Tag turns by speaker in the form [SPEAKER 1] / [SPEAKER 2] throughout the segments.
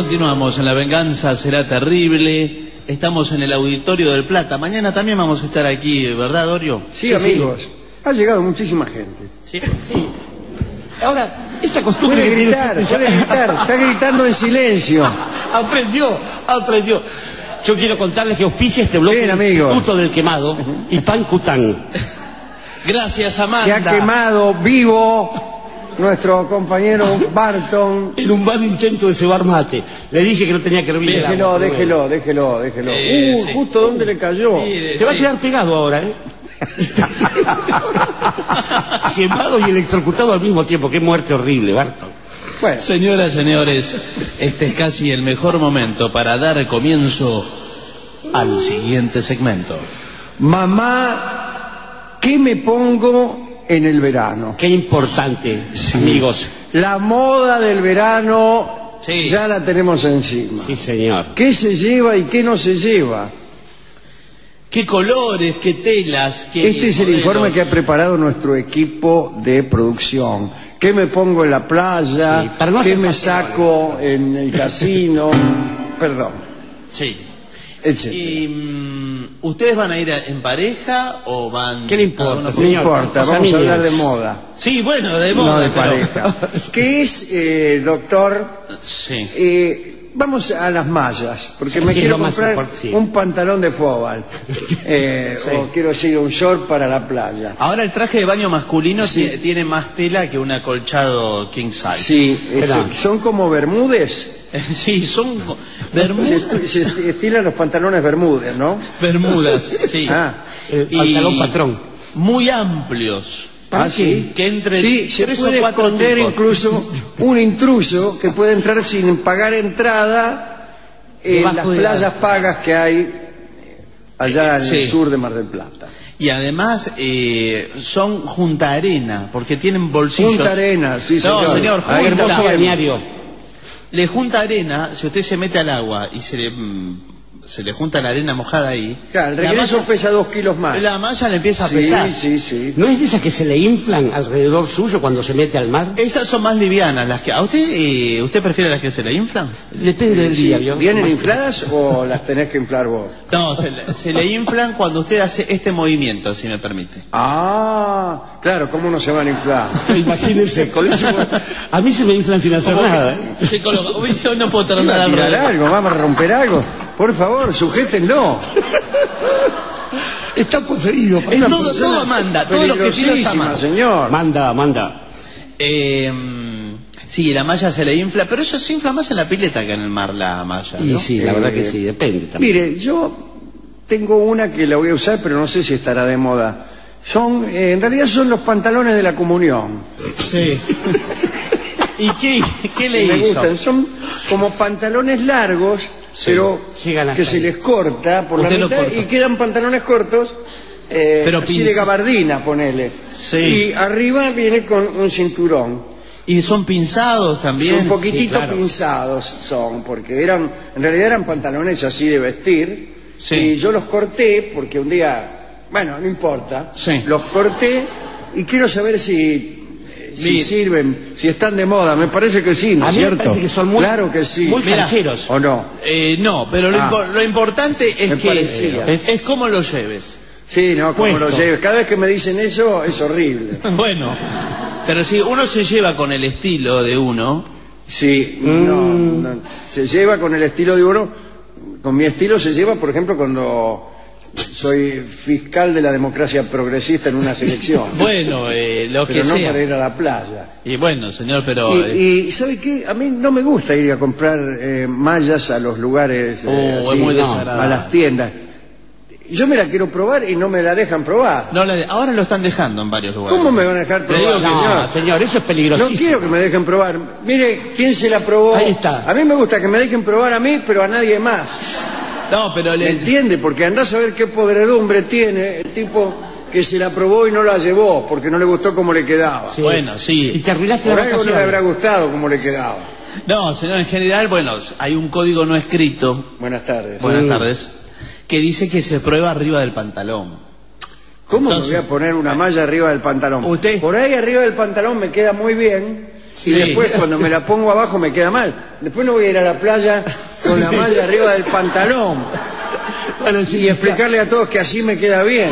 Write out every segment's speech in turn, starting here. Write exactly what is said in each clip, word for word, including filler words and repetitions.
[SPEAKER 1] Continuamos en La Venganza Será Terrible. Estamos en el Auditorio del Plata. Mañana también vamos a estar aquí, ¿verdad, Dorio?
[SPEAKER 2] Sí, sí, amigos. Sí. Ha llegado muchísima gente.
[SPEAKER 1] Sí, sí.
[SPEAKER 3] Ahora, esa costumbre...
[SPEAKER 2] Puede gritar, puede gritar. Está gritando en silencio.
[SPEAKER 3] Aprendió, aprendió. Yo quiero contarles que auspicia este bloque
[SPEAKER 2] Bien,
[SPEAKER 3] el
[SPEAKER 2] amigo.
[SPEAKER 3] Instituto del Quemado y Pan Cután.
[SPEAKER 1] Gracias, Amanda.
[SPEAKER 2] Que ha quemado vivo nuestro compañero Barton.
[SPEAKER 3] En un mal intento de cebar mate. Le dije que no tenía que hervir el
[SPEAKER 2] Déjelo,
[SPEAKER 3] agua,
[SPEAKER 2] déjelo,
[SPEAKER 3] bueno.
[SPEAKER 2] déjelo, déjelo.
[SPEAKER 1] Eh,
[SPEAKER 2] uh,
[SPEAKER 1] sí.
[SPEAKER 2] justo donde le cayó.
[SPEAKER 1] Mire,
[SPEAKER 3] Se va a
[SPEAKER 1] sí.
[SPEAKER 3] quedar pegado ahora, ¿eh? Quemado y electrocutado al mismo tiempo. Qué muerte horrible, Barton.
[SPEAKER 2] Bueno,
[SPEAKER 1] Señoras, señores, este es casi el mejor momento para dar comienzo al siguiente segmento.
[SPEAKER 2] mamá, ¿qué me pongo en el verano?
[SPEAKER 3] Qué importante,
[SPEAKER 2] Sí.
[SPEAKER 3] amigos.
[SPEAKER 2] La moda del verano
[SPEAKER 1] Sí.
[SPEAKER 2] ya la tenemos encima.
[SPEAKER 3] Sí, señor.
[SPEAKER 2] ¿Qué se lleva y qué no se lleva?
[SPEAKER 1] ¿Qué colores, qué telas, qué
[SPEAKER 2] Este es el
[SPEAKER 1] modelos?
[SPEAKER 2] informe que ha preparado nuestro equipo de producción. ¿Qué me pongo en la playa?
[SPEAKER 3] Sí, para no
[SPEAKER 2] ¿Qué
[SPEAKER 3] hacer
[SPEAKER 2] me
[SPEAKER 3] paseo.
[SPEAKER 2] saco en el casino? Perdón,
[SPEAKER 1] Sí.
[SPEAKER 2] etcétera.
[SPEAKER 1] Y, mm, ¿ustedes van a ir en pareja o van...?
[SPEAKER 3] ¿Qué le importa,
[SPEAKER 1] cada uno por
[SPEAKER 2] No
[SPEAKER 3] señor?
[SPEAKER 1] su-
[SPEAKER 2] importa,
[SPEAKER 3] Cosa
[SPEAKER 2] vamos a
[SPEAKER 3] mía.
[SPEAKER 2] hablar de moda,
[SPEAKER 1] Sí, bueno, de
[SPEAKER 2] no
[SPEAKER 1] moda,
[SPEAKER 2] de
[SPEAKER 1] pero-
[SPEAKER 2] pareja. ¿Qué es, eh, doctor?
[SPEAKER 1] Sí.
[SPEAKER 2] Eh, vamos a las mallas, porque
[SPEAKER 3] Sí,
[SPEAKER 2] me
[SPEAKER 3] sí,
[SPEAKER 2] quiero
[SPEAKER 3] lo más
[SPEAKER 2] comprar
[SPEAKER 3] import- sí.
[SPEAKER 2] un pantalón de fútbol, eh,
[SPEAKER 1] Sí.
[SPEAKER 2] o quiero decir un short para la playa.
[SPEAKER 1] Ahora el traje de baño masculino
[SPEAKER 2] Sí.
[SPEAKER 1] ti- tiene más tela que un acolchado king size.
[SPEAKER 2] Sí, eh,
[SPEAKER 3] Espera.
[SPEAKER 2] son como bermudes.
[SPEAKER 1] Sí, son
[SPEAKER 2] Se,
[SPEAKER 1] bermudas.
[SPEAKER 2] est- se estilan los pantalones bermudes, ¿no?
[SPEAKER 1] Bermudas, sí.
[SPEAKER 2] Ah,
[SPEAKER 3] El
[SPEAKER 1] Y
[SPEAKER 3] pantalón patrón.
[SPEAKER 1] muy amplios.
[SPEAKER 2] ah, sí.
[SPEAKER 1] Que entre
[SPEAKER 2] Sí, se
[SPEAKER 1] tres o
[SPEAKER 2] puede
[SPEAKER 1] cuatro
[SPEAKER 2] esconder
[SPEAKER 1] tipos.
[SPEAKER 2] incluso un intruso que puede entrar sin pagar entrada en
[SPEAKER 3] Debajo
[SPEAKER 2] las
[SPEAKER 3] de la-
[SPEAKER 2] playas pagas que hay allá en
[SPEAKER 1] Sí.
[SPEAKER 2] el sur de Mar del Plata.
[SPEAKER 1] Y además eh, son junta arena, porque tienen bolsillos.
[SPEAKER 2] Punta Arena, sí,
[SPEAKER 1] No,
[SPEAKER 2] señor.
[SPEAKER 1] señor,
[SPEAKER 2] Ahí
[SPEAKER 1] junta.
[SPEAKER 3] Hermoso
[SPEAKER 2] está.
[SPEAKER 3] balneario.
[SPEAKER 1] Le junta arena, si usted se mete al agua y se le, mm, se le junta la arena mojada ahí,
[SPEAKER 2] Claro, el
[SPEAKER 1] la
[SPEAKER 2] regreso
[SPEAKER 1] malla-
[SPEAKER 2] pesa dos kilos más.
[SPEAKER 1] la malla le empieza a
[SPEAKER 2] Sí,
[SPEAKER 1] pesar.
[SPEAKER 2] sí, sí.
[SPEAKER 3] ¿No es de esas que se le inflan alrededor suyo cuando se mete al mar?
[SPEAKER 1] Esas son más livianas, las que... ¿A usted eh, usted prefiere las que se le inflan?
[SPEAKER 3] Depende del
[SPEAKER 2] Sí,
[SPEAKER 3] día, ¿vio?
[SPEAKER 2] ¿vienen
[SPEAKER 3] Más-
[SPEAKER 2] infladas o las tenés que inflar vos?
[SPEAKER 1] No, se le, se le inflan cuando usted hace este movimiento, si me permite.
[SPEAKER 2] Ah, claro, ¿cómo no se van a inflar?
[SPEAKER 3] Imagínense, con eso... A mí se me inflan sin hacer nada, ¿eh?
[SPEAKER 1] Se coloca. Uy, yo no puedo tener
[SPEAKER 2] ¿Iba
[SPEAKER 1] nada
[SPEAKER 2] a tirar
[SPEAKER 1] alrededor.
[SPEAKER 2] algo? ¿Vamos a romper algo? Por favor, sujétenlo.
[SPEAKER 3] Está poseído.
[SPEAKER 1] Es todo, todo Amanda, todo lo que tira es
[SPEAKER 2] Peligrosísima,
[SPEAKER 1] Amanda.
[SPEAKER 2] señor.
[SPEAKER 3] Manda, manda.
[SPEAKER 1] Eh, sí, la malla se le infla, pero eso se infla más en la pileta que en el mar, la malla,
[SPEAKER 3] Y
[SPEAKER 1] ¿no?
[SPEAKER 3] sí, la
[SPEAKER 2] Eh,
[SPEAKER 3] verdad que sí, depende también.
[SPEAKER 2] Mire, yo tengo una que la voy a usar, pero no sé si estará de moda. Son, eh, en realidad son los pantalones de la comunión.
[SPEAKER 1] Sí. ¿Y qué, qué le
[SPEAKER 2] Me
[SPEAKER 1] hizo?
[SPEAKER 2] gustan, son como pantalones largos,
[SPEAKER 1] Sí,
[SPEAKER 2] pero
[SPEAKER 3] llegan hasta
[SPEAKER 2] que se
[SPEAKER 3] ahí.
[SPEAKER 2] les corta por la
[SPEAKER 1] Usted lo
[SPEAKER 2] mitad
[SPEAKER 1] corta.
[SPEAKER 2] y quedan pantalones cortos, eh,
[SPEAKER 1] Pero
[SPEAKER 2] así
[SPEAKER 1] pinza.
[SPEAKER 2] de gabardina, ponele.
[SPEAKER 1] Sí.
[SPEAKER 2] Y arriba viene con un cinturón.
[SPEAKER 1] ¿Y son pinzados también?
[SPEAKER 2] Son un poquitito
[SPEAKER 3] sí, claro.
[SPEAKER 2] pinzados, son, porque eran, en realidad eran pantalones así de vestir.
[SPEAKER 1] Sí.
[SPEAKER 2] Y yo los corté porque un día, bueno, no importa.
[SPEAKER 1] Sí.
[SPEAKER 2] Los corté y quiero saber si, si
[SPEAKER 1] Mire.
[SPEAKER 2] sirven, si están de moda. Me parece que sí, ¿no
[SPEAKER 3] A
[SPEAKER 2] es
[SPEAKER 3] mí me
[SPEAKER 2] cierto?
[SPEAKER 3] parece que son muy-
[SPEAKER 2] Claro que sí.
[SPEAKER 3] muy
[SPEAKER 1] Mira.
[SPEAKER 3] cancheros.
[SPEAKER 2] ¿O no?
[SPEAKER 1] Eh, no, pero lo,
[SPEAKER 2] Ah.
[SPEAKER 1] impo- lo importante es
[SPEAKER 2] Me
[SPEAKER 1] que
[SPEAKER 2] parecía.
[SPEAKER 1] es, es cómo lo lleves.
[SPEAKER 2] Sí, no, como
[SPEAKER 3] Puesto.
[SPEAKER 2] lo lleves. Cada vez que me dicen eso es horrible.
[SPEAKER 1] Bueno, pero si uno se lleva con el estilo de uno,
[SPEAKER 2] Sí,
[SPEAKER 3] Mm.
[SPEAKER 2] no, no, se lleva con el estilo de uno. Con mi estilo se lleva, por ejemplo, cuando soy fiscal de la democracia progresista en una selección.
[SPEAKER 1] bueno, eh, lo
[SPEAKER 2] pero
[SPEAKER 1] que
[SPEAKER 2] no
[SPEAKER 1] sea.
[SPEAKER 2] para ir a la playa.
[SPEAKER 1] Y bueno, señor, pero... eh,
[SPEAKER 2] Y, y ¿sabe qué? A mí no me gusta ir a comprar eh, mallas a los lugares, eh,
[SPEAKER 1] Oh,
[SPEAKER 2] así,
[SPEAKER 1] es muy
[SPEAKER 2] no,
[SPEAKER 1] desagradable.
[SPEAKER 2] a las tiendas. Yo me la quiero probar y no me la dejan probar.
[SPEAKER 1] no la- ahora lo están dejando en varios lugares.
[SPEAKER 2] ¿Cómo me van a dejar
[SPEAKER 1] Le
[SPEAKER 2] probar?
[SPEAKER 1] digo que
[SPEAKER 3] No,
[SPEAKER 2] señor?
[SPEAKER 3] señor, eso es
[SPEAKER 2] No
[SPEAKER 3] peligrosísimo.
[SPEAKER 2] quiero que me dejen probar. Mire, ¿quién se la probó?
[SPEAKER 3] Ahí está.
[SPEAKER 2] A mí me gusta que me dejen probar a mí, pero a nadie más.
[SPEAKER 1] No, pero
[SPEAKER 2] ¿Me
[SPEAKER 1] le...
[SPEAKER 2] entiende? Porque andás a ver qué podredumbre tiene el tipo que se la probó y no la llevó, porque no le gustó cómo le quedaba.
[SPEAKER 3] Sí.
[SPEAKER 1] Bueno,
[SPEAKER 3] Y
[SPEAKER 1] sí.
[SPEAKER 3] te arruinaste
[SPEAKER 2] Por
[SPEAKER 3] la
[SPEAKER 2] algo no le
[SPEAKER 3] vacación.
[SPEAKER 2] habrá gustado cómo le quedaba.
[SPEAKER 1] No, señor, en general, bueno, hay un código no escrito,
[SPEAKER 2] Buenas tardes.
[SPEAKER 1] buenas
[SPEAKER 3] Mm.
[SPEAKER 1] tardes, que dice que se prueba arriba del pantalón.
[SPEAKER 2] ¿Cómo
[SPEAKER 1] Entonces-
[SPEAKER 2] me voy a poner una malla arriba del pantalón?
[SPEAKER 1] ¿Usted?
[SPEAKER 2] Por ahí arriba del pantalón me queda muy bien, Y después cuando me la pongo abajo me queda mal. Después no voy a ir a la playa con la malla arriba del pantalón. Bueno, sí, y explicarle a todos que así me queda bien.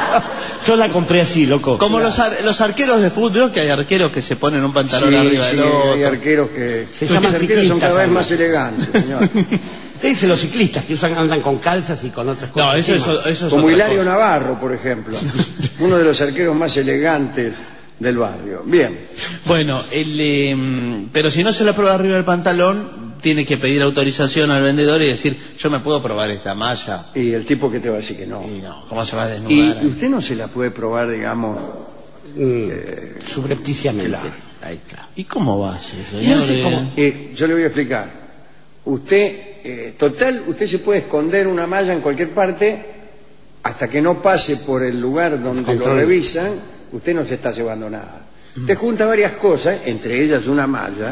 [SPEAKER 3] Yo la compré así, loco.
[SPEAKER 1] Como los, ar los arqueros de fútbol, que hay arqueros que se ponen un pantalón
[SPEAKER 2] sí,
[SPEAKER 1] arriba
[SPEAKER 2] sí,
[SPEAKER 1] del otro.
[SPEAKER 2] hay arqueros que
[SPEAKER 3] se
[SPEAKER 2] los
[SPEAKER 3] llaman
[SPEAKER 2] arqueros son cada vez
[SPEAKER 3] ciclistas,
[SPEAKER 2] más elegantes, señor.
[SPEAKER 3] Usted dice los ciclistas que usan, andan con calzas y con otras cosas.
[SPEAKER 1] No, eso, eso, eso es
[SPEAKER 2] como
[SPEAKER 1] otra
[SPEAKER 2] Hilario
[SPEAKER 1] cosa.
[SPEAKER 2] Navarro, por ejemplo, uno de los arqueros más elegantes del barrio. Bien.
[SPEAKER 1] Bueno, el, eh, pero si no se la prueba arriba del pantalón, tiene que pedir autorización al vendedor y decir, yo me puedo probar esta malla.
[SPEAKER 2] Y el tipo que te va a decir que no.
[SPEAKER 1] Y no, ¿cómo se va a desnudar?
[SPEAKER 2] Y, y usted no se la puede probar, digamos,
[SPEAKER 3] Mm,
[SPEAKER 2] eh,
[SPEAKER 3] subrepticiamente.
[SPEAKER 2] claro.
[SPEAKER 3] Ahí está.
[SPEAKER 1] ¿Y cómo va a ser,
[SPEAKER 3] No
[SPEAKER 1] señor?
[SPEAKER 3] sé cómo.
[SPEAKER 2] Eh, yo le voy a explicar. Usted, eh, total, usted se puede esconder una malla en cualquier parte hasta que no pase por el lugar donde
[SPEAKER 3] Control.
[SPEAKER 2] lo revisan, usted no se está llevando nada. Usted junta varias cosas, entre ellas una malla,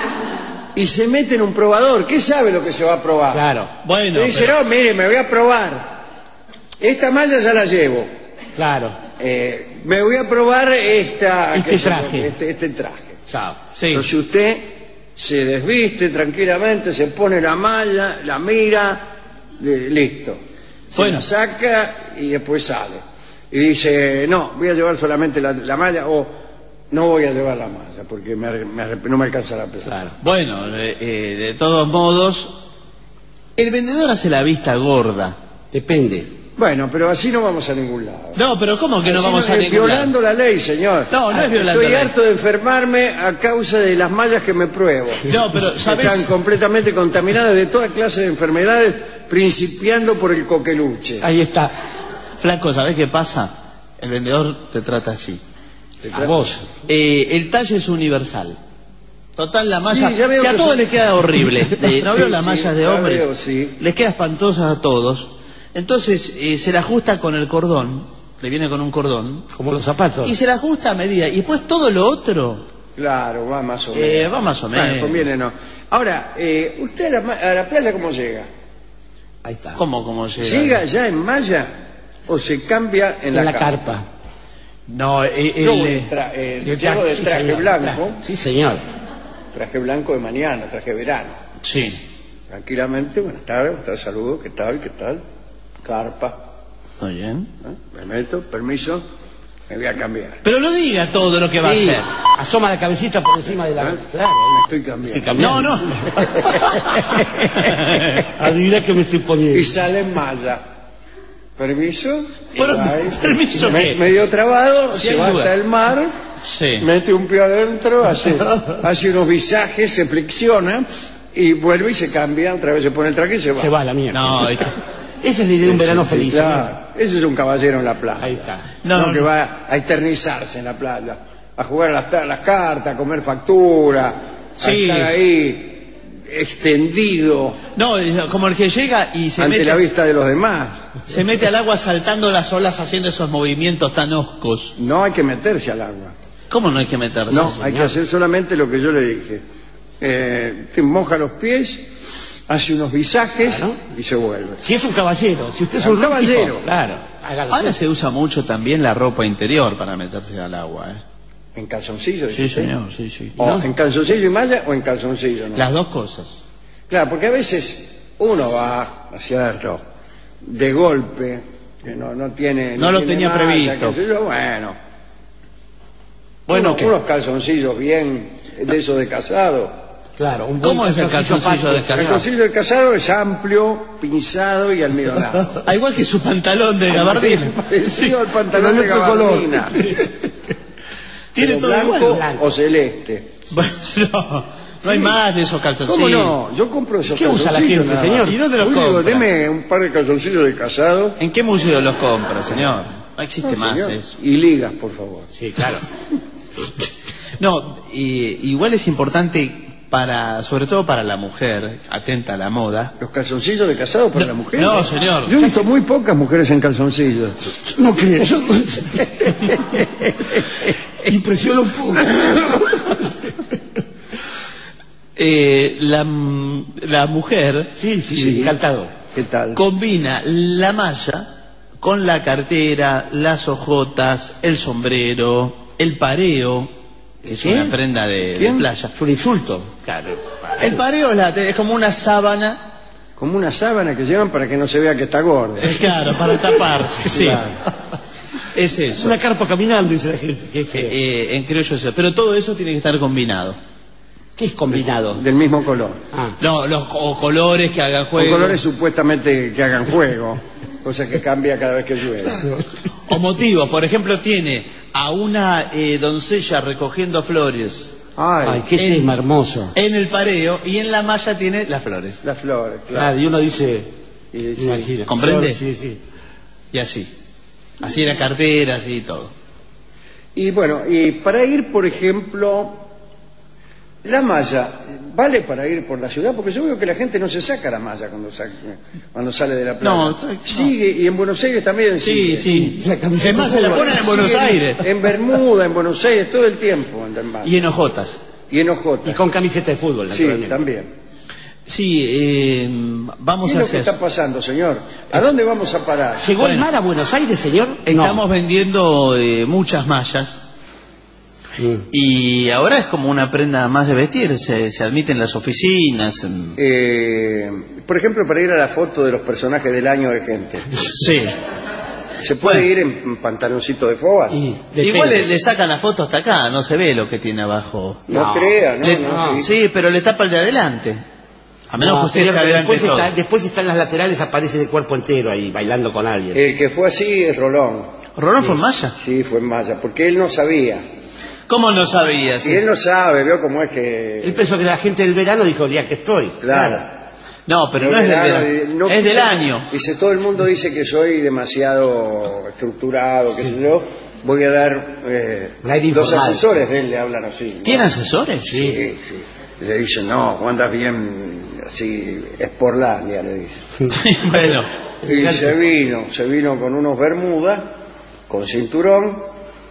[SPEAKER 2] y se mete en un probador. ¿Qué sabe lo que se va a probar?
[SPEAKER 3] Claro,
[SPEAKER 1] Bueno,
[SPEAKER 2] Le dice,
[SPEAKER 1] pero-
[SPEAKER 2] no, mire, me voy a probar. Esta malla ya la llevo.
[SPEAKER 3] claro.
[SPEAKER 2] Eh, me voy a probar esta,
[SPEAKER 3] Este
[SPEAKER 2] qué sé yo,
[SPEAKER 3] traje.
[SPEAKER 2] Este, este traje.
[SPEAKER 3] Chao.
[SPEAKER 1] Sí.
[SPEAKER 2] Entonces usted se desviste tranquilamente, se pone la malla, la mira, de- listo. Se
[SPEAKER 1] Bueno.
[SPEAKER 2] la saca y después sale. Y dice, no, voy a llevar solamente la, la malla o no voy a llevar la malla porque me, arre- me arre- no me alcanza la plata.
[SPEAKER 3] Claro.
[SPEAKER 1] Bueno, eh, eh, de todos modos, el vendedor hace la vista gorda.
[SPEAKER 3] Depende.
[SPEAKER 2] Bueno, pero así no vamos a ningún lado.
[SPEAKER 1] No, pero ¿cómo que no
[SPEAKER 2] Así
[SPEAKER 1] vamos
[SPEAKER 2] no-
[SPEAKER 1] a
[SPEAKER 2] es
[SPEAKER 1] ningún
[SPEAKER 2] violando
[SPEAKER 1] lado?
[SPEAKER 2] la ley, señor.
[SPEAKER 1] No, no es violando
[SPEAKER 2] Estoy
[SPEAKER 1] la ley.
[SPEAKER 2] harto de enfermarme a causa de las mallas que me pruebo.
[SPEAKER 1] No, pero, ¿sabés?
[SPEAKER 2] Están completamente contaminadas de toda clase de enfermedades, principiando por el coqueluche.
[SPEAKER 3] Ahí está.
[SPEAKER 1] Flaco, ¿sabés qué pasa? El vendedor te trata así.
[SPEAKER 3] A vos.
[SPEAKER 1] Eh, el talle es universal. Total, la malla...
[SPEAKER 2] Sí, ya veo
[SPEAKER 1] si a
[SPEAKER 2] que
[SPEAKER 1] todos
[SPEAKER 2] son-
[SPEAKER 1] les queda horrible. Eh, ¿No
[SPEAKER 2] Sí,
[SPEAKER 1] veo las
[SPEAKER 2] sí,
[SPEAKER 1] mallas de
[SPEAKER 2] ya
[SPEAKER 1] hombres?
[SPEAKER 2] veo, sí.
[SPEAKER 1] Les queda espantosa a todos. Entonces, eh, se la ajusta con el cordón. Le viene con un cordón.
[SPEAKER 3] Como los zapatos.
[SPEAKER 1] Y se la ajusta a medida. Y después todo lo otro...
[SPEAKER 2] Claro, va más o menos.
[SPEAKER 1] Eh, va más o
[SPEAKER 2] Bueno,
[SPEAKER 1] menos.
[SPEAKER 2] conviene no. Ahora, eh, ¿usted a la, ma- a la playa cómo llega?
[SPEAKER 3] Ahí está.
[SPEAKER 1] ¿Cómo, cómo llega?
[SPEAKER 2] ¿Llega ya en malla o se cambia en
[SPEAKER 3] En
[SPEAKER 2] la,
[SPEAKER 3] la
[SPEAKER 2] carpa?
[SPEAKER 3] carpa.
[SPEAKER 1] No, eh,
[SPEAKER 2] Yo
[SPEAKER 1] el,
[SPEAKER 2] voy
[SPEAKER 1] eh,
[SPEAKER 2] de tra- eh,
[SPEAKER 3] De
[SPEAKER 2] llego de
[SPEAKER 3] sí,
[SPEAKER 2] traje
[SPEAKER 3] señor.
[SPEAKER 2] blanco,
[SPEAKER 3] Tra- Sí, señor.
[SPEAKER 2] traje blanco de mañana, traje verano.
[SPEAKER 1] sí.
[SPEAKER 2] Tranquilamente, buenas tardes, buenas tardes, saludos, ¿qué tal, qué tal? Carpa,
[SPEAKER 1] Está bien.
[SPEAKER 2] ¿eh? Me meto, permiso, me voy a cambiar.
[SPEAKER 1] Pero no diga todo lo que va
[SPEAKER 3] Sí,
[SPEAKER 1] a hacer.
[SPEAKER 3] asoma la cabecita por encima de la...
[SPEAKER 2] ¿Eh?
[SPEAKER 3] Claro.
[SPEAKER 2] Me estoy cambiando.
[SPEAKER 3] Estoy cambiando.
[SPEAKER 1] No, no.
[SPEAKER 3] Adivina que me estoy poniendo.
[SPEAKER 2] Y sale en malla. Permiso.
[SPEAKER 1] Pero,
[SPEAKER 2] y va ahí.
[SPEAKER 1] ¿permiso
[SPEAKER 2] Me-
[SPEAKER 1] qué?
[SPEAKER 2] Medio trabado,
[SPEAKER 1] Sí,
[SPEAKER 2] se
[SPEAKER 1] hay
[SPEAKER 2] va
[SPEAKER 1] lugar.
[SPEAKER 2] hasta el mar,
[SPEAKER 1] Sí.
[SPEAKER 2] mete un pie adentro, hace, hace unos visajes, se flexiona y vuelve y se cambia, otra vez se pone el traje y se va.
[SPEAKER 3] Se va a la mierda.
[SPEAKER 1] No, es que-
[SPEAKER 3] Esa es la idea de un verano
[SPEAKER 2] Sí,
[SPEAKER 3] feliz.
[SPEAKER 2] claro. Ese es un caballero en la playa.
[SPEAKER 3] Ahí está.
[SPEAKER 1] No,
[SPEAKER 2] No, que
[SPEAKER 1] no.
[SPEAKER 2] va a eternizarse en la playa, a jugar a las, ta- las cartas, a comer factura,
[SPEAKER 1] Sí.
[SPEAKER 2] a estar ahí extendido
[SPEAKER 1] no, es como el que llega y se
[SPEAKER 2] ante
[SPEAKER 1] mete,
[SPEAKER 2] la vista de los demás.
[SPEAKER 1] se mete al agua saltando las olas haciendo esos movimientos tan hoscos.
[SPEAKER 2] No hay que meterse al agua.
[SPEAKER 1] ¿Cómo no hay que meterse?
[SPEAKER 2] No,
[SPEAKER 1] señor?
[SPEAKER 2] hay que hacer solamente lo que yo le dije. Eh, te moja los pies, hace unos visajes
[SPEAKER 3] Claro.
[SPEAKER 2] y se vuelve.
[SPEAKER 3] Si es un caballero, si usted es
[SPEAKER 2] Un
[SPEAKER 3] un rústico,
[SPEAKER 2] caballero.
[SPEAKER 3] claro, hágalo.
[SPEAKER 1] Ahora se usa mucho también la ropa interior para meterse al agua, ¿eh?
[SPEAKER 2] ¿En calzoncillo?
[SPEAKER 1] Sí,
[SPEAKER 2] dice usted?
[SPEAKER 1] señor, sí, sí.
[SPEAKER 2] O
[SPEAKER 3] ¿No?
[SPEAKER 2] ¿En calzoncillo y malla o en calzoncillo? ¿no?
[SPEAKER 1] Las dos cosas.
[SPEAKER 2] Claro, porque a veces uno va, ¿no es cierto?, de golpe, que no, no tiene...
[SPEAKER 1] No lo
[SPEAKER 2] tiene
[SPEAKER 1] tenía
[SPEAKER 2] malla,
[SPEAKER 1] previsto.
[SPEAKER 2] qué sé yo, bueno.
[SPEAKER 1] Bueno,
[SPEAKER 2] unos,
[SPEAKER 1] ¿qué?
[SPEAKER 2] unos calzoncillos bien de esos de casado.
[SPEAKER 3] Claro, un buen
[SPEAKER 1] ¿Cómo es el calzoncillo de
[SPEAKER 2] El
[SPEAKER 1] casado?
[SPEAKER 2] calzoncillo de casado es amplio, pinzado y almidonado.
[SPEAKER 1] Ah, igual que su pantalón de gabardina.
[SPEAKER 2] Parecido al pantalón
[SPEAKER 3] Pero
[SPEAKER 2] de
[SPEAKER 3] de otro color.
[SPEAKER 2] gabardina.
[SPEAKER 1] Tiene
[SPEAKER 2] Pero
[SPEAKER 1] todo
[SPEAKER 2] blanco,
[SPEAKER 1] igual.
[SPEAKER 3] blanco.
[SPEAKER 2] o celeste.
[SPEAKER 1] Bueno, no, no hay
[SPEAKER 2] Sí.
[SPEAKER 1] más de esos calzoncillos.
[SPEAKER 2] ¿Cómo no? Yo compro esos
[SPEAKER 3] ¿Qué usa la
[SPEAKER 2] calzoncillos
[SPEAKER 3] gente,
[SPEAKER 2] nada
[SPEAKER 3] señor?
[SPEAKER 2] más.
[SPEAKER 1] ¿Y dónde los
[SPEAKER 2] Yo digo,
[SPEAKER 1] compra?
[SPEAKER 2] deme un par de calzoncillos de casado.
[SPEAKER 1] ¿En qué museo los compra, señor? No existe
[SPEAKER 2] No,
[SPEAKER 1] más
[SPEAKER 2] señor.
[SPEAKER 1] eso.
[SPEAKER 2] Y ligas, por favor.
[SPEAKER 3] Sí, claro.
[SPEAKER 1] No, y- igual es importante para, sobre todo para la mujer, atenta a la moda.
[SPEAKER 2] ¿Los calzoncillos de casado para
[SPEAKER 1] No,
[SPEAKER 2] la mujer?
[SPEAKER 1] no, señor.
[SPEAKER 2] Yo he visto muy pocas mujeres en calzoncillos.
[SPEAKER 3] No creo. Yo... Impresiona un poco.
[SPEAKER 1] Eh, la, la mujer
[SPEAKER 3] Sí, sí,
[SPEAKER 2] Sí.
[SPEAKER 3] encantado.
[SPEAKER 2] ¿Qué tal?
[SPEAKER 1] combina la malla con la cartera, las hojotas, el sombrero, el pareo, Es
[SPEAKER 3] ¿Qué?
[SPEAKER 1] una prenda de, de
[SPEAKER 2] ¿Quién?
[SPEAKER 1] playa.
[SPEAKER 3] Es un insulto. Claro.
[SPEAKER 1] El pareo es, la- es como una sábana.
[SPEAKER 2] Como una sábana que llevan para que no se vea que está gordo.
[SPEAKER 1] Es claro, para taparse. Sí.
[SPEAKER 2] Claro.
[SPEAKER 1] Es eso.
[SPEAKER 3] Una carpa caminando, dice la gente. Qué feo.
[SPEAKER 1] Eh, eh, en criollo es eso. Pero todo eso tiene que estar combinado.
[SPEAKER 3] ¿Qué es combinado?
[SPEAKER 2] Del mismo color.
[SPEAKER 3] Ah.
[SPEAKER 1] No, los o colores que hagan
[SPEAKER 2] Con
[SPEAKER 1] juego.
[SPEAKER 2] colores supuestamente que hagan juego, cosa que cambia cada vez que llueve.
[SPEAKER 1] O motivos. Por ejemplo, tiene a una eh, doncella recogiendo flores
[SPEAKER 2] Ay,
[SPEAKER 3] Ay, qué
[SPEAKER 1] en-
[SPEAKER 3] tema hermoso.
[SPEAKER 1] en el pareo y en la malla tiene las flores.
[SPEAKER 2] las flores, claro.
[SPEAKER 3] Claro, y uno dice,
[SPEAKER 2] Y, sí.
[SPEAKER 3] imagina.
[SPEAKER 1] ¿Comprende?
[SPEAKER 3] Sí, sí.
[SPEAKER 1] Y así. Así la cartera, así y todo.
[SPEAKER 2] Y bueno, y para ir, por ejemplo, la malla, ¿vale para ir por la ciudad? Porque yo veo que la gente no se saca la malla cuando, sa- cuando sale de la playa.
[SPEAKER 1] No, no.
[SPEAKER 2] Sigue, y en Buenos Aires también
[SPEAKER 1] Sí,
[SPEAKER 2] sigue.
[SPEAKER 1] sí.
[SPEAKER 3] La camiseta
[SPEAKER 1] Es más, se la
[SPEAKER 3] fútbol.
[SPEAKER 1] ponen en Buenos
[SPEAKER 2] Sigue en-
[SPEAKER 1] Aires.
[SPEAKER 2] En Bermuda, en Buenos Aires, todo el tiempo anda en malla.
[SPEAKER 1] Y en ojotas.
[SPEAKER 2] Y en Ojota.
[SPEAKER 3] Y con camiseta de fútbol,
[SPEAKER 2] Sí,
[SPEAKER 3] naturalmente.
[SPEAKER 2] también.
[SPEAKER 1] Sí, eh,
[SPEAKER 2] ¿Qué
[SPEAKER 1] vamos
[SPEAKER 2] es lo que
[SPEAKER 1] hacia
[SPEAKER 2] está
[SPEAKER 1] eso.
[SPEAKER 2] pasando, señor? ¿A dónde vamos a parar?
[SPEAKER 3] ¿Llegó el
[SPEAKER 1] Bueno.
[SPEAKER 3] mar a Buenos Aires, señor?
[SPEAKER 1] Estamos vendiendo eh, muchas mallas.
[SPEAKER 3] No.
[SPEAKER 1] Y ahora es como una prenda más de vestir, se, se admite en las oficinas. en-
[SPEAKER 2] Eh, por ejemplo, para ir a la foto de los personajes del año de gente.
[SPEAKER 1] Sí.
[SPEAKER 2] ¿Se puede
[SPEAKER 1] Bueno.
[SPEAKER 2] ir en pantaloncito de foga?
[SPEAKER 3] Y depende.
[SPEAKER 1] Igual le, le sacan la foto hasta acá, no se ve lo que tiene abajo.
[SPEAKER 2] No,
[SPEAKER 3] No.
[SPEAKER 2] crea, ¿no?
[SPEAKER 1] Le-
[SPEAKER 2] no, sí.
[SPEAKER 1] sí, pero le tapa el de adelante. A menos
[SPEAKER 3] No,
[SPEAKER 1] que usted
[SPEAKER 3] señor,
[SPEAKER 1] esté
[SPEAKER 3] pero
[SPEAKER 1] adelante
[SPEAKER 3] después,
[SPEAKER 1] todo.
[SPEAKER 3] está, después están las laterales, aparece de cuerpo entero ahí, bailando con alguien.
[SPEAKER 2] El que fue así es Rolón.
[SPEAKER 1] ¿Rolón fue en malla?
[SPEAKER 2] Sí, fue en malla, porque él no sabía.
[SPEAKER 1] ¿Cómo no sabía?
[SPEAKER 2] Si él no sabe, veo cómo es
[SPEAKER 3] Él
[SPEAKER 2] que...
[SPEAKER 3] pensó que la gente del verano dijo, ya que estoy.
[SPEAKER 2] Claro.
[SPEAKER 1] No, pero no,
[SPEAKER 2] Del
[SPEAKER 1] es del
[SPEAKER 2] verano,
[SPEAKER 1] verano,
[SPEAKER 2] y no
[SPEAKER 1] es del
[SPEAKER 2] quise-
[SPEAKER 1] año.
[SPEAKER 2] Dice, todo el mundo dice que soy demasiado estructurado, que yo voy a dar... Eh,
[SPEAKER 3] Aire
[SPEAKER 2] dos
[SPEAKER 3] informal.
[SPEAKER 2] asesores de él le hablan así. ¿no?
[SPEAKER 1] ¿Tiene asesores?
[SPEAKER 2] Sí, sí. Le dicen, no, vos andas bien, así, esporlandia, le dice.
[SPEAKER 1] Bueno,
[SPEAKER 2] Y se vino, se vino con unos bermudas, con cinturón,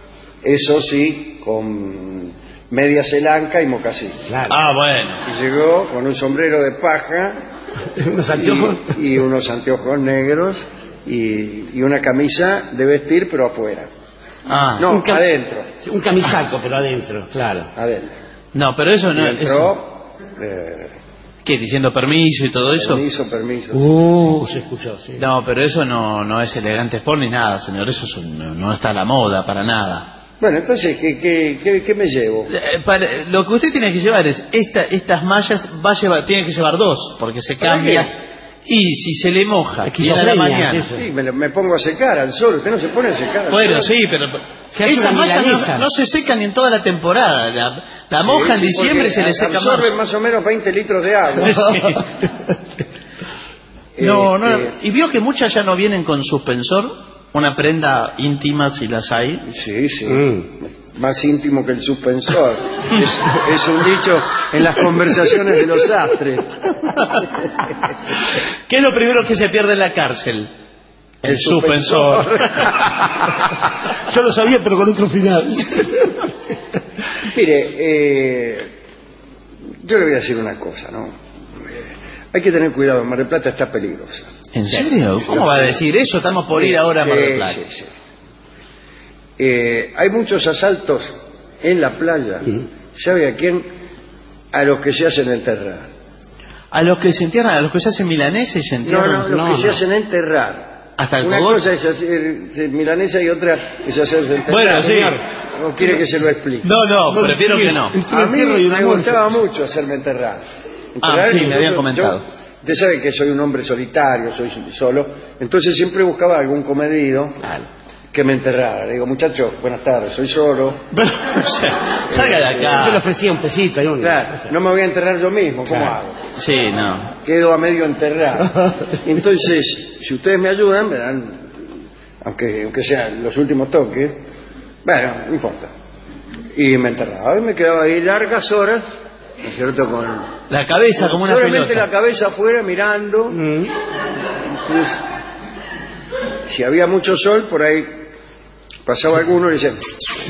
[SPEAKER 2] eso sí, con media celanca y mocasín.
[SPEAKER 3] Claro.
[SPEAKER 1] ah, bueno.
[SPEAKER 2] Y llegó con un sombrero de paja
[SPEAKER 3] Unos anteojos.
[SPEAKER 2] y, y unos anteojos negros y, y una camisa de vestir, pero afuera.
[SPEAKER 1] Ah,
[SPEAKER 2] No,
[SPEAKER 3] Un cam-
[SPEAKER 2] adentro,
[SPEAKER 3] Un camisaco, pero adentro, claro.
[SPEAKER 2] adentro.
[SPEAKER 1] no, pero eso no
[SPEAKER 2] Y
[SPEAKER 1] es.
[SPEAKER 2] entró, eh,
[SPEAKER 1] ¿Qué? Diciendo permiso y todo eso.
[SPEAKER 2] permiso, permiso.
[SPEAKER 3] Uh, se escuchó, sí.
[SPEAKER 1] No, pero eso no, no es elegante sport ni nada, señor. Eso es un- no, no está a la moda para nada.
[SPEAKER 2] Bueno, entonces, ¿qué, qué, qué, qué me llevo?
[SPEAKER 1] Eh, para- lo que usted tiene que llevar es esta, estas mallas, va a llevar, tiene que llevar dos, porque se
[SPEAKER 2] ¿Para
[SPEAKER 1] cambia.
[SPEAKER 2] qué?
[SPEAKER 1] Y si se le moja, y a la
[SPEAKER 3] Esquizofrenia,
[SPEAKER 1] mañana.
[SPEAKER 3] eso.
[SPEAKER 2] Sí, me, lo- me pongo a secar al sol. Usted no se pone a secar al
[SPEAKER 1] Bueno,
[SPEAKER 2] sol.
[SPEAKER 1] sí, pero
[SPEAKER 3] Se hace
[SPEAKER 1] esas
[SPEAKER 3] una
[SPEAKER 1] mallas
[SPEAKER 3] milanesa.
[SPEAKER 1] no, no se secan ni en toda la temporada. La, la moja en
[SPEAKER 2] Sí, sí,
[SPEAKER 1] diciembre y
[SPEAKER 2] porque
[SPEAKER 1] se le seca
[SPEAKER 2] absorben
[SPEAKER 1] más.
[SPEAKER 2] más o menos veinte litros de agua.
[SPEAKER 1] Sí. No, no,
[SPEAKER 2] Este,
[SPEAKER 1] y vio que muchas ya no vienen con suspensor, una prenda íntima si las hay.
[SPEAKER 2] Sí, sí.
[SPEAKER 3] Mm.
[SPEAKER 2] Más íntimo que el suspensor. es, es un dicho en las conversaciones de los sastres.
[SPEAKER 1] ¿Qué es lo primero que se pierde en la cárcel? El,
[SPEAKER 2] El
[SPEAKER 1] suspensor.
[SPEAKER 3] Yo lo sabía, pero con otro final.
[SPEAKER 2] Mire, eh, yo le voy a decir una cosa, ¿no? Eh, Hay que tener cuidado, Mar del Plata está peligrosa.
[SPEAKER 1] ¿En serio? ¿Cómo va a decir eso? Estamos por ir ahora a Mar del Plata.
[SPEAKER 2] Sí, sí, sí. Eh, hay muchos asaltos en la playa. ¿Sabe a quién? A los que se hacen enterrar.
[SPEAKER 1] A los que se entierran, a los que se hacen milaneses y se
[SPEAKER 2] No,
[SPEAKER 1] entierran.
[SPEAKER 2] no, los
[SPEAKER 3] No,
[SPEAKER 2] que
[SPEAKER 3] no.
[SPEAKER 2] se hacen enterrar.
[SPEAKER 1] Hasta el
[SPEAKER 2] Una
[SPEAKER 1] cogor.
[SPEAKER 2] cosa es hacer eh, milanesa y otra es hacerse enterrar.
[SPEAKER 1] Bueno, sí.
[SPEAKER 2] Señor, ¿no quiere que se lo explique?
[SPEAKER 1] No, no, prefiero que no.
[SPEAKER 3] Entre
[SPEAKER 2] A
[SPEAKER 3] un
[SPEAKER 2] mí
[SPEAKER 3] entierro y un
[SPEAKER 2] me
[SPEAKER 3] almuerzo.
[SPEAKER 2] gustaba mucho hacerme enterrar.
[SPEAKER 1] Ah,
[SPEAKER 2] Enterrar,
[SPEAKER 1] sí, me habían
[SPEAKER 2] incluso
[SPEAKER 1] comentado.
[SPEAKER 2] yo- usted sabe que soy un hombre solitario, soy solo, entonces siempre buscaba algún comedido
[SPEAKER 3] Claro.
[SPEAKER 2] que me enterrara. Le digo, muchachos, buenas tardes, soy solo.
[SPEAKER 1] Pero, o sea, salga de
[SPEAKER 3] Yo le
[SPEAKER 1] acá.
[SPEAKER 3] ofrecía un pesito y un...
[SPEAKER 2] Claro, no me voy a enterrar yo mismo, ¿cómo
[SPEAKER 3] Claro.
[SPEAKER 2] hago?
[SPEAKER 1] Sí, no.
[SPEAKER 2] Quedo a medio enterrar. Entonces, si ustedes me ayudan, me dan, aunque, aunque sean los últimos toques, bueno, no importa. Y me enterraba y me quedaba ahí largas horas, ¿no es cierto? Con
[SPEAKER 1] La cabeza como una
[SPEAKER 2] solamente
[SPEAKER 1] pelota.
[SPEAKER 2] la cabeza afuera mirando.
[SPEAKER 3] Mm.
[SPEAKER 2] Entonces, si había mucho sol, por ahí pasaba alguno y decía,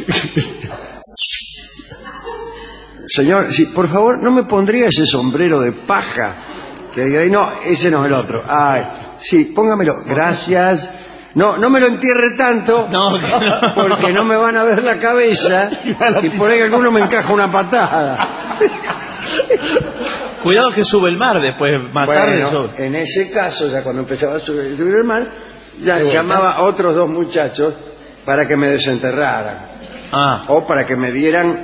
[SPEAKER 2] señor, sí, por favor, ¿no me pondría ese sombrero de paja que hay ahí? No, ese no es el otro. Ay, sí, póngamelo. Gracias. No, no me lo entierre tanto,
[SPEAKER 1] No, que no.
[SPEAKER 2] porque no me van a ver la cabeza y por ahí alguno me encaja una patada.
[SPEAKER 1] Cuidado que sube el mar después, más tarde
[SPEAKER 2] Bueno,
[SPEAKER 1] sube.
[SPEAKER 2] en ese caso, ya cuando empezaba a subir, subir el mar, ya
[SPEAKER 3] ¿De vuelta?
[SPEAKER 2] llamaba a otros dos muchachos para que me desenterraran
[SPEAKER 1] Ah,
[SPEAKER 2] o para que me dieran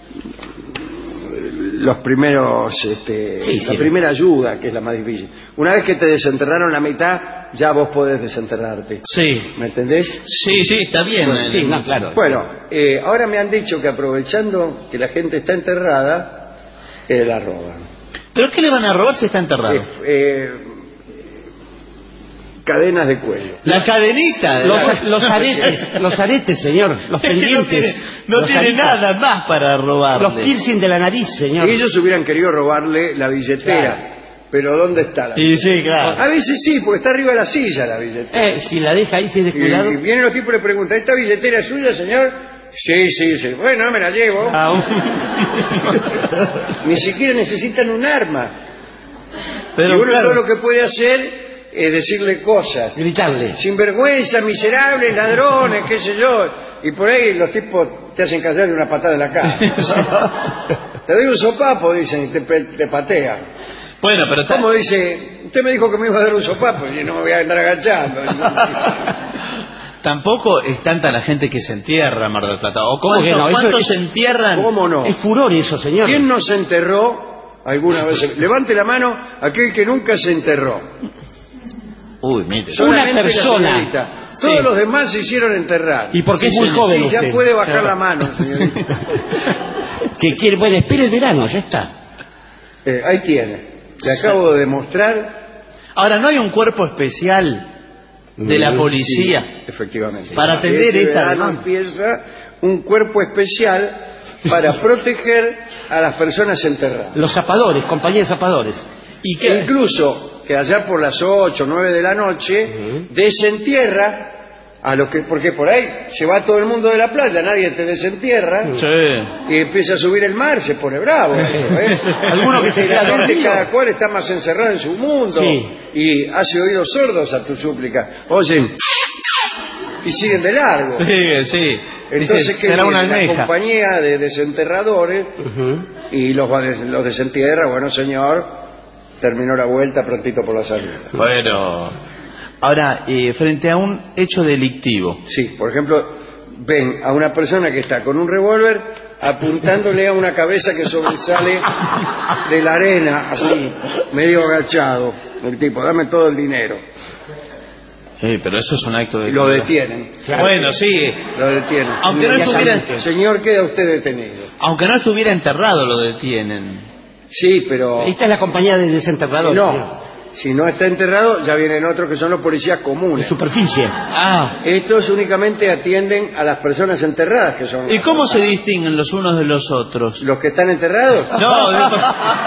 [SPEAKER 2] los primeros, este,
[SPEAKER 3] Sí,
[SPEAKER 2] la
[SPEAKER 3] sí.
[SPEAKER 2] primera ayuda, que es la más difícil. Una vez que te desenterraron la mitad, ya vos podés desenterrarte.
[SPEAKER 1] sí.
[SPEAKER 2] ¿Me entendés?
[SPEAKER 1] Sí, sí, está bien.
[SPEAKER 2] Bueno,
[SPEAKER 1] eh,
[SPEAKER 3] Sí, no, claro.
[SPEAKER 2] Bueno, eh, ahora me han dicho que aprovechando que la gente está enterrada, eh, la roban.
[SPEAKER 1] ¿Pero qué le van a robar si está enterrado?
[SPEAKER 2] Eh, eh, cadenas de cuello.
[SPEAKER 1] La cadenita. de
[SPEAKER 3] Los,
[SPEAKER 1] la-
[SPEAKER 3] los aretes, los aretes, señor, los
[SPEAKER 1] Es que no tiene,
[SPEAKER 3] pendientes.
[SPEAKER 1] no
[SPEAKER 3] los
[SPEAKER 1] tiene
[SPEAKER 3] aretes,
[SPEAKER 1] nada más para robarle.
[SPEAKER 3] Los piercing de la nariz, señor.
[SPEAKER 2] Ellos hubieran querido robarle la billetera, pero ¿dónde está la
[SPEAKER 1] Y sí, claro.
[SPEAKER 2] A veces sí, porque está arriba de la silla la billetera.
[SPEAKER 3] Eh, si la deja ahí, si es
[SPEAKER 2] Y,
[SPEAKER 3] descuidado.
[SPEAKER 2] y vienen los tipos y le preguntan, ¿esta billetera es suya, señor? Sí, sí, sí. Bueno, me la llevo.
[SPEAKER 3] Ah, un-
[SPEAKER 2] Ni siquiera necesitan un arma.
[SPEAKER 1] Pero
[SPEAKER 2] y uno
[SPEAKER 1] claro,
[SPEAKER 2] todo lo que puede hacer es decirle cosas.
[SPEAKER 3] Gritarle.
[SPEAKER 2] Sinvergüenza, miserables, ladrones, qué sé yo. Y por ahí los tipos te hacen callar de una patada en la cara. Te doy un sopapo, dicen, y te, pe- te patean.
[SPEAKER 1] bueno, pero está-
[SPEAKER 2] ¿Cómo dice? Usted me dijo que me iba a dar un sopapo y no me voy a andar agachando.
[SPEAKER 1] tampoco es tanta la gente que se entierra en Mar del Plata. ¿O
[SPEAKER 3] ¿Cómo que
[SPEAKER 1] cuántos,
[SPEAKER 3] no? Eso
[SPEAKER 1] cuántos
[SPEAKER 3] es-
[SPEAKER 1] se entierran?
[SPEAKER 2] ¿Cómo no?
[SPEAKER 3] Es furor eso, señor.
[SPEAKER 2] ¿Quién no se enterró alguna vez? Levante la mano aquel que nunca se enterró.
[SPEAKER 1] Uy, mire.
[SPEAKER 2] Solamente la
[SPEAKER 3] persona.
[SPEAKER 2] señorita.
[SPEAKER 3] Sí.
[SPEAKER 2] Todos los demás se hicieron enterrar.
[SPEAKER 3] Y porque
[SPEAKER 1] Sí,
[SPEAKER 3] es muy
[SPEAKER 1] señor.
[SPEAKER 3] joven
[SPEAKER 2] Sí, ya
[SPEAKER 3] usted.
[SPEAKER 2] puede bajar
[SPEAKER 3] Claro.
[SPEAKER 2] la mano, señorita.
[SPEAKER 3] Que quiere, bueno, espere el verano, ya está.
[SPEAKER 2] Eh, ahí tiene. Le acabo de demostrar.
[SPEAKER 1] Ahora, ¿no hay un cuerpo especial de la policía?
[SPEAKER 2] Sí, efectivamente.
[SPEAKER 1] Para atender
[SPEAKER 2] Este
[SPEAKER 1] esta
[SPEAKER 2] verano
[SPEAKER 1] demanda.
[SPEAKER 2] empieza un cuerpo especial para proteger a las personas enterradas.
[SPEAKER 3] Los zapadores, compañía de zapadores.
[SPEAKER 1] ¿Y
[SPEAKER 2] Que
[SPEAKER 1] qué?
[SPEAKER 2] incluso que allá por las ocho o nueve de la noche desentierra a los que, porque por ahí se va todo el mundo de la playa, nadie te desentierra
[SPEAKER 1] Sí.
[SPEAKER 2] y empieza a subir el mar, se pone bravo eso, ¿eh?
[SPEAKER 3] Alguno que se
[SPEAKER 2] Y la
[SPEAKER 3] queda
[SPEAKER 2] gente,
[SPEAKER 3] dormido.
[SPEAKER 2] cada cual está más encerrada en su mundo
[SPEAKER 3] Sí.
[SPEAKER 2] y hace oídos sordos a tu súplica, oyen y siguen de largo.
[SPEAKER 1] Sí, sí.
[SPEAKER 2] Entonces,
[SPEAKER 1] Dice,
[SPEAKER 2] ¿qué
[SPEAKER 1] será una
[SPEAKER 2] viene? La
[SPEAKER 1] almeja.
[SPEAKER 2] compañía de desenterradores
[SPEAKER 3] Ujú.
[SPEAKER 2] y los, va des- los desentierra, bueno señor, terminó la vuelta prontito por la salida.
[SPEAKER 1] Bueno, ahora, eh, frente a un hecho delictivo.
[SPEAKER 2] Sí, por ejemplo, ven a una persona que está con un revólver apuntándole a una cabeza que sobresale de la arena, así, medio agachado. El tipo, dame todo el dinero.
[SPEAKER 1] Eh, pero eso es un acto de...
[SPEAKER 2] Y lo detienen.
[SPEAKER 1] Bueno, sí.
[SPEAKER 2] Lo detienen.
[SPEAKER 1] Aunque no estuviera,
[SPEAKER 2] Señor, queda usted detenido.
[SPEAKER 1] aunque no estuviera enterrado, lo detienen.
[SPEAKER 2] Sí, pero...
[SPEAKER 3] Esta es la compañía de desenterradores. señor.
[SPEAKER 2] No, si no está enterrado, ya vienen otros que son los policías
[SPEAKER 3] De
[SPEAKER 2] comunes.
[SPEAKER 3] superficie.
[SPEAKER 1] Ah.
[SPEAKER 2] Estos únicamente atienden a las personas enterradas, que son
[SPEAKER 1] ¿Y cómo se distinguen los unos de los otros?
[SPEAKER 2] los que están enterrados.
[SPEAKER 1] No, digo,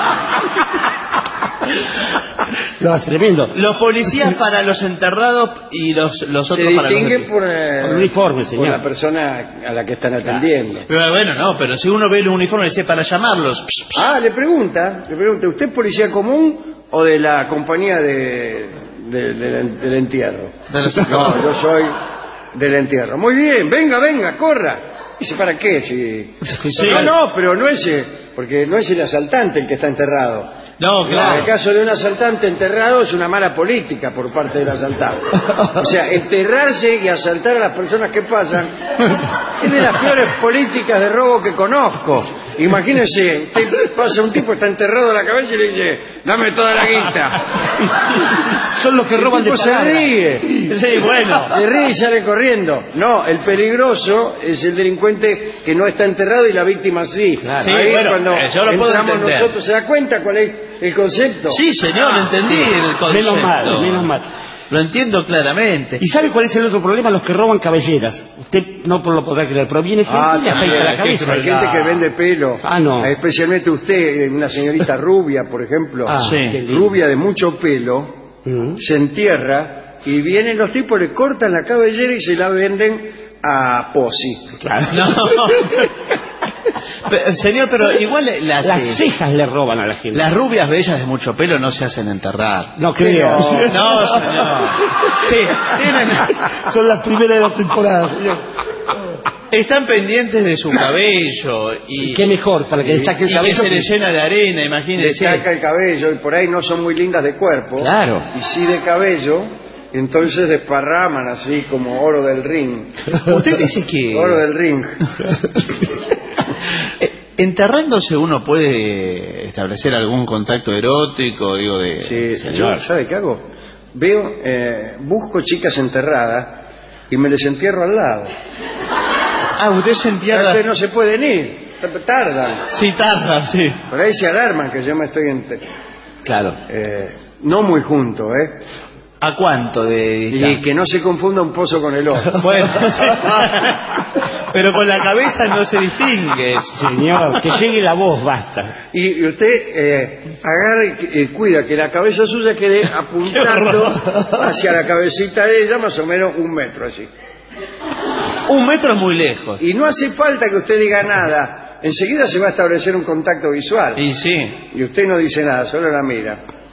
[SPEAKER 3] No, es tremendo.
[SPEAKER 1] los policías para los enterrados y los, los
[SPEAKER 2] Se
[SPEAKER 1] otros para los...
[SPEAKER 2] distinguen por, eh,
[SPEAKER 3] Por el uniforme,
[SPEAKER 2] por
[SPEAKER 3] señor.
[SPEAKER 2] la persona a la que están atendiendo.
[SPEAKER 1] Pero bueno, no, pero si uno ve el uniforme, dice para llamarlos.
[SPEAKER 2] Ah, le pregunta, le pregunta, ¿usted es policía común o de la compañía de, de- de- del entierro?
[SPEAKER 1] De los-
[SPEAKER 2] No, yo soy del entierro. Muy bien, venga, venga, corra. Dice, ¿para qué? Si...
[SPEAKER 1] Sí.
[SPEAKER 2] No, no, pero no es, eh, porque no es el asaltante el que está enterrado.
[SPEAKER 1] No,
[SPEAKER 2] En el
[SPEAKER 1] claro.
[SPEAKER 2] caso de un asaltante enterrado es una mala política por parte del asaltante. O sea, enterrarse y asaltar a las personas que pasan es de las peores políticas de robo que conozco. Imagínese, usted pasa un tipo, está enterrado a la cabeza y le dice, dame toda la guita.
[SPEAKER 3] Son los que roban
[SPEAKER 2] El
[SPEAKER 3] de
[SPEAKER 2] tipo se
[SPEAKER 3] palabra.
[SPEAKER 2] ríe.
[SPEAKER 1] Sí, bueno.
[SPEAKER 2] Se ríe y sale corriendo. No, el peligroso es el delincuente que no está enterrado y la víctima sí.
[SPEAKER 3] Claro.
[SPEAKER 1] Sí,
[SPEAKER 2] Ahí
[SPEAKER 1] bueno,
[SPEAKER 2] cuando
[SPEAKER 1] eh, yo lo puedo
[SPEAKER 2] entramos
[SPEAKER 1] entender.
[SPEAKER 2] nosotros, ¿se da cuenta cuál es el concepto?
[SPEAKER 1] Sí, señor, entendí el concepto.
[SPEAKER 3] Menos mal, menos mal.
[SPEAKER 1] Lo entiendo claramente.
[SPEAKER 3] ¿Y sabe cuál es el otro problema? Los que roban cabelleras. Usted no lo podrá creer, pero viene gente
[SPEAKER 2] Ah,
[SPEAKER 3] y le
[SPEAKER 2] también,
[SPEAKER 3] afeita la
[SPEAKER 1] qué
[SPEAKER 3] cabeza.
[SPEAKER 2] Hay gente que vende pelo.
[SPEAKER 3] Ah, no.
[SPEAKER 2] Especialmente usted, una señorita rubia, por ejemplo.
[SPEAKER 3] Ah,
[SPEAKER 1] Sí.
[SPEAKER 3] qué lindo.
[SPEAKER 2] Rubia de mucho pelo,
[SPEAKER 3] Mm.
[SPEAKER 2] se entierra y vienen los tipos, le cortan la cabellera y se la venden a Posi.
[SPEAKER 3] Claro.
[SPEAKER 1] No. Pe- señor, pero igual las,
[SPEAKER 3] Las
[SPEAKER 1] eh,
[SPEAKER 3] cejas le roban a la gente.
[SPEAKER 1] las rubias bellas de mucho pelo no se hacen enterrar.
[SPEAKER 3] No creo.
[SPEAKER 1] No, señor. Sí, tienen,
[SPEAKER 3] Son las primeras de la temporada, señor.
[SPEAKER 1] están pendientes de su cabello y,
[SPEAKER 3] Qué mejor, para que destaque el
[SPEAKER 1] y que
[SPEAKER 3] cabello.
[SPEAKER 1] se le llena de arena, imagínese.
[SPEAKER 2] Destaca el cabello y por ahí no son muy lindas de cuerpo.
[SPEAKER 3] Claro.
[SPEAKER 2] Y sí de cabello, entonces desparraman así como oro del ring.
[SPEAKER 1] Usted dice que
[SPEAKER 2] Oro del ring.
[SPEAKER 1] eh, enterrándose uno puede establecer algún contacto erótico, digo, de...
[SPEAKER 2] Sí,
[SPEAKER 3] Señor.
[SPEAKER 2] yo, ¿sabe qué hago? Veo, eh, busco chicas enterradas y me les entierro al lado.
[SPEAKER 1] Ah, usted se entierra...
[SPEAKER 2] Ustedes no se pueden ir, tardan.
[SPEAKER 1] Sí, tarda, sí.
[SPEAKER 2] Por ahí se alarman que yo me estoy enter...
[SPEAKER 3] Claro.
[SPEAKER 2] eh, no muy junto, ¿eh?
[SPEAKER 1] ¿A cuánto de
[SPEAKER 2] Y
[SPEAKER 1] distancia?
[SPEAKER 2] que no se confunda un pozo con el otro.
[SPEAKER 1] Bueno, sí. Pero con la cabeza no se distingue.
[SPEAKER 3] Señor, que llegue la voz, basta.
[SPEAKER 2] Y, y usted eh, agarra y eh, cuida que la cabeza suya quede apuntando hacia la cabecita de ella, más o menos un metro así.
[SPEAKER 1] Un metro es muy lejos.
[SPEAKER 2] Y no hace falta que usted diga nada. Enseguida se va a establecer un contacto visual.
[SPEAKER 1] Y sí.
[SPEAKER 2] Y usted no dice nada, solo la mira.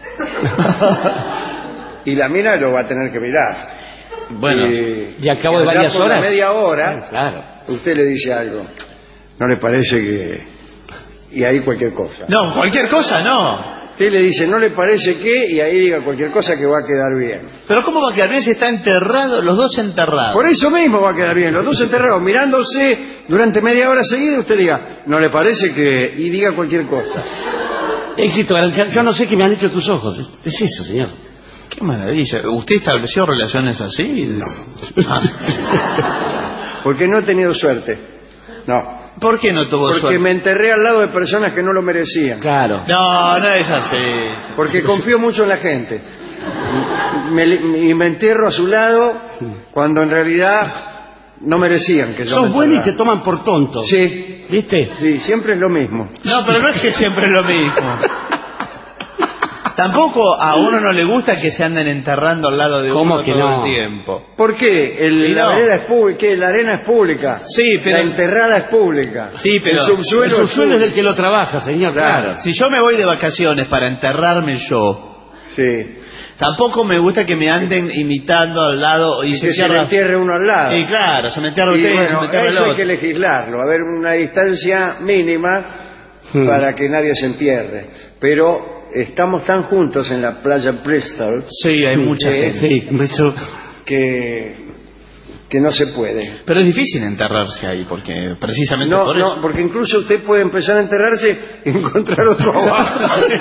[SPEAKER 2] Y la mina lo va a tener que mirar.
[SPEAKER 1] Bueno,
[SPEAKER 2] y,
[SPEAKER 3] Y al cabo de
[SPEAKER 2] allá
[SPEAKER 3] varias
[SPEAKER 2] por la
[SPEAKER 3] horas.
[SPEAKER 2] media hora,
[SPEAKER 3] Claro.
[SPEAKER 2] usted le dice algo. ¿No le parece que...? Y ahí cualquier cosa.
[SPEAKER 1] no, cualquier cosa no.
[SPEAKER 2] Usted le dice, ¿no le parece que? Y ahí diga cualquier cosa que va a quedar bien.
[SPEAKER 1] Pero ¿cómo va a quedar bien si está enterrado, los dos enterrados?
[SPEAKER 2] Por eso mismo va a quedar bien. Los dos enterrados mirándose durante media hora seguida, usted diga, ¿no le parece que? Y diga cualquier cosa.
[SPEAKER 3] Éxito garantizado. Yo no sé qué me han dicho tus ojos. Es eso, señor.
[SPEAKER 1] Qué maravilla. ¿Usted estableció relaciones así? Ah.
[SPEAKER 2] Porque no he tenido suerte. No.
[SPEAKER 1] ¿Por qué no tuvo
[SPEAKER 2] Porque
[SPEAKER 1] suerte?
[SPEAKER 2] me enterré al lado de personas que no lo merecían.
[SPEAKER 3] Claro.
[SPEAKER 1] No, no es así.
[SPEAKER 2] Porque confío mucho en la gente. Me- y me entierro a su lado cuando en realidad no merecían que yo
[SPEAKER 3] Sos
[SPEAKER 2] me
[SPEAKER 3] bueno y te
[SPEAKER 2] enterrara.
[SPEAKER 3] toman por tonto.
[SPEAKER 2] Sí,
[SPEAKER 3] ¿Viste?
[SPEAKER 2] sí, siempre es lo mismo.
[SPEAKER 1] No, pero no es que siempre es lo mismo. Tampoco a uno no le gusta que se anden enterrando al lado de
[SPEAKER 3] ¿Cómo
[SPEAKER 1] uno
[SPEAKER 3] que
[SPEAKER 1] todo
[SPEAKER 3] no?
[SPEAKER 1] el tiempo.
[SPEAKER 2] ¿Por qué? El-
[SPEAKER 1] Y
[SPEAKER 2] la
[SPEAKER 1] no.
[SPEAKER 2] vereda es pública, ¿qué? La arena es pública.
[SPEAKER 1] Sí, pero-
[SPEAKER 2] La enterrada es pública.
[SPEAKER 1] Sí, pero-
[SPEAKER 2] El subsuelo,
[SPEAKER 3] El
[SPEAKER 2] es
[SPEAKER 3] subsuelo es del
[SPEAKER 2] público.
[SPEAKER 3] que lo trabaja, señor.
[SPEAKER 2] Claro.
[SPEAKER 3] Claro.
[SPEAKER 1] Si yo me voy de vacaciones para enterrarme yo,
[SPEAKER 2] Sí.
[SPEAKER 1] tampoco me gusta que me anden imitando al lado y,
[SPEAKER 2] Y
[SPEAKER 1] se
[SPEAKER 2] que se le
[SPEAKER 1] entierra.
[SPEAKER 2] entierre uno al lado.
[SPEAKER 1] Y claro, se me entierra
[SPEAKER 2] Y
[SPEAKER 1] usted y se me
[SPEAKER 2] bueno,
[SPEAKER 1] entierra el
[SPEAKER 2] eso hay
[SPEAKER 1] otro.
[SPEAKER 2] que legislarlo, haber una distancia mínima
[SPEAKER 3] Hmm.
[SPEAKER 2] para que nadie se entierre. Pero estamos tan juntos en la playa Bristol
[SPEAKER 1] Sí, hay mucha
[SPEAKER 2] Sí.
[SPEAKER 1] gente.
[SPEAKER 3] Sí, eso.
[SPEAKER 2] que, que no se puede.
[SPEAKER 1] Pero es difícil enterrarse ahí, porque precisamente
[SPEAKER 2] No,
[SPEAKER 1] por eso.
[SPEAKER 2] no, porque incluso usted puede empezar a enterrarse y encontrar otro abajo.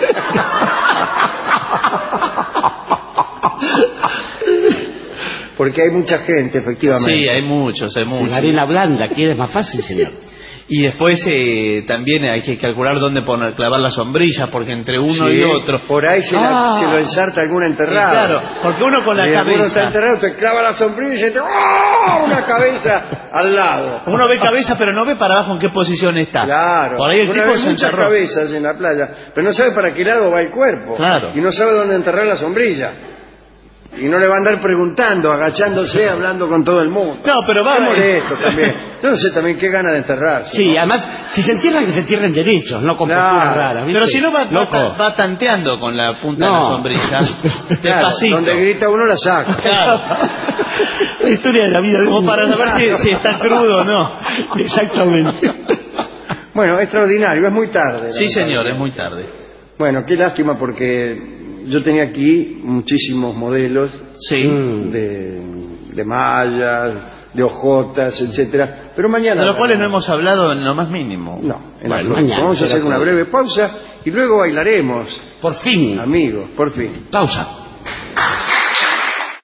[SPEAKER 2] Porque hay mucha gente, efectivamente.
[SPEAKER 1] Sí, hay muchos, hay muchos.
[SPEAKER 3] La arena blanda, aquí es más fácil, señor.
[SPEAKER 1] Y después eh, también hay que calcular dónde poner, clavar las sombrillas, porque entre uno
[SPEAKER 2] Sí,
[SPEAKER 1] y otro.
[SPEAKER 2] por ahí se, la-
[SPEAKER 3] Ah.
[SPEAKER 2] se lo ensarta algún
[SPEAKER 1] Eh,
[SPEAKER 2] enterrado.
[SPEAKER 1] claro, porque uno con la
[SPEAKER 2] Y alguno está
[SPEAKER 1] cabeza.
[SPEAKER 2] enterrado, te clava la sombrilla y se te... ¡Oh! Una cabeza al lado.
[SPEAKER 1] Uno ve cabeza, pero no ve para abajo en qué posición está.
[SPEAKER 2] Claro.
[SPEAKER 1] Por ahí el
[SPEAKER 2] Una
[SPEAKER 1] tipo
[SPEAKER 2] vez
[SPEAKER 1] se
[SPEAKER 2] muchas
[SPEAKER 1] enterró.
[SPEAKER 2] cabezas en la playa, pero no sabe para qué lado va el cuerpo.
[SPEAKER 1] Claro.
[SPEAKER 2] Y no sabe dónde enterrar la sombrilla. Y no le va a andar preguntando, agachándose, hablando con todo el mundo.
[SPEAKER 1] No, pero va
[SPEAKER 2] Qué
[SPEAKER 1] a
[SPEAKER 2] molesto también. Yo no sé también qué gana de enterrarse.
[SPEAKER 3] Sí, además, si se entierran, que se entierren derechos, no con
[SPEAKER 2] Claro.
[SPEAKER 3] posturas raras. ¿viste?
[SPEAKER 1] Pero si no va, va,
[SPEAKER 3] Loco.
[SPEAKER 1] va tanteando con la punta
[SPEAKER 3] No.
[SPEAKER 1] de la sombrilla.
[SPEAKER 2] Claro,
[SPEAKER 1] Despacito.
[SPEAKER 2] donde grita uno la saca.
[SPEAKER 1] Claro.
[SPEAKER 3] La historia de la vida de
[SPEAKER 1] Como
[SPEAKER 3] uno.
[SPEAKER 1] para saber si, si está crudo o no.
[SPEAKER 3] Exactamente.
[SPEAKER 2] Bueno, extraordinario, es muy tarde.
[SPEAKER 1] Sí, señor, es muy tarde.
[SPEAKER 2] Bueno, qué lástima porque yo tenía aquí muchísimos modelos
[SPEAKER 1] Sí.
[SPEAKER 3] Mm.
[SPEAKER 2] de, de mallas, de hojotas, etcétera. Pero mañana...
[SPEAKER 1] De los cuales no hemos hablado en lo más mínimo.
[SPEAKER 2] No, en
[SPEAKER 3] Bueno,
[SPEAKER 2] absoluto.
[SPEAKER 3] mañana
[SPEAKER 2] Vamos a
[SPEAKER 3] será
[SPEAKER 2] hacer una
[SPEAKER 3] todo.
[SPEAKER 2] breve pausa y luego bailaremos,
[SPEAKER 3] Por fin.
[SPEAKER 2] amigos, por fin.
[SPEAKER 3] Pausa.